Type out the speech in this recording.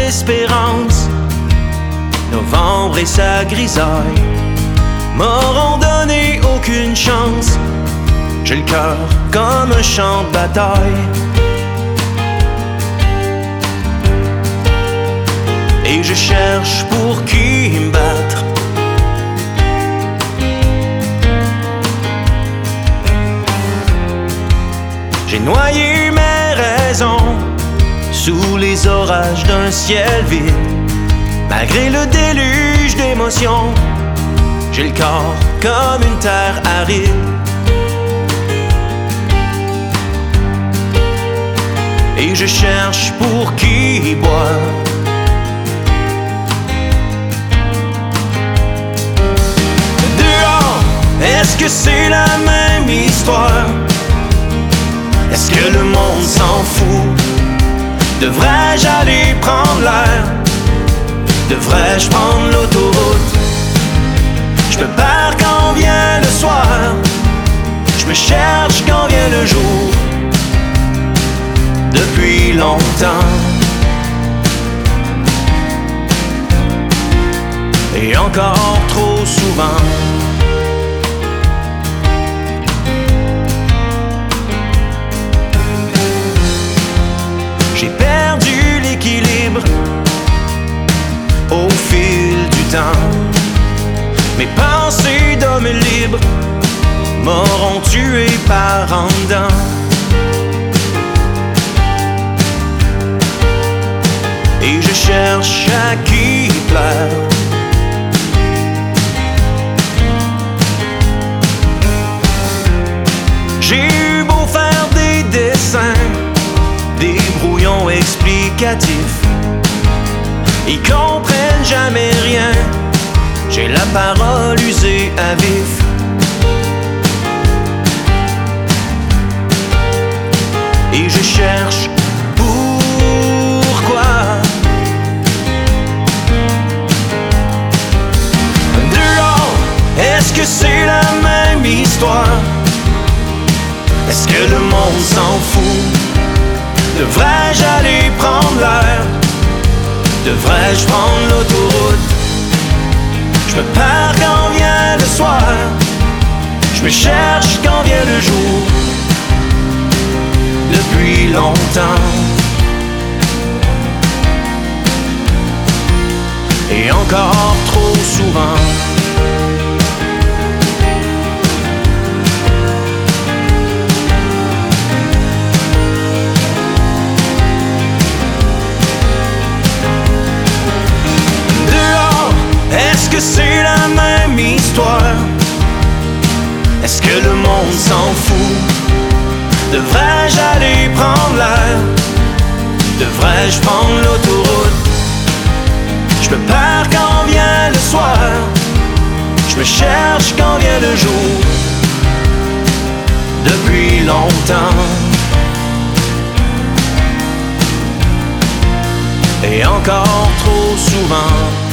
l'espérance. Novembre et sa grisaille m'auront donné aucune chance. J'ai le cœur comme un champ de bataille, et je cherche pour qui me battre. J'ai noyé mes raisons sous les orages d'un ciel vide. Malgré le déluge d'émotions, j'ai le corps comme une terre aride. Et je cherche pour qui boire. Dehors, est-ce que c'est la même histoire? Est-ce que le monde s'en fout? Devrais-je aller prendre l'air? Devrais-je prendre l'autoroute? Je me perds quand vient le soir, je me cherche quand vient le jour. Depuis longtemps, et encore trop souvent, j'ai perdu l'équilibre au fil du temps. Mes pensées d'homme libre m'auront tué par en dedans. Et je cherche à qui plaire. J'ai eu beau faire des dessins, des brouillons explicatifs, ils comprennent jamais rien. J'ai la parole usée à vif. Et je cherche pourquoi. Dehors, est-ce que c'est la même histoire? Est-ce que le monde s'en fout? Devrais-je aller prendre l'air? Devrais-je prendre l'autoroute? Je me perds quand vient le soir, je me cherche quand vient le jour. Depuis longtemps, et encore trop souvent. Est-ce que c'est la même histoire? Est-ce que le monde s'en fout? Devrais-je aller prendre l'air? Devrais-je prendre l'autoroute? Je me perds quand vient le soir, je me cherche quand vient le jour. Depuis longtemps, et encore trop souvent.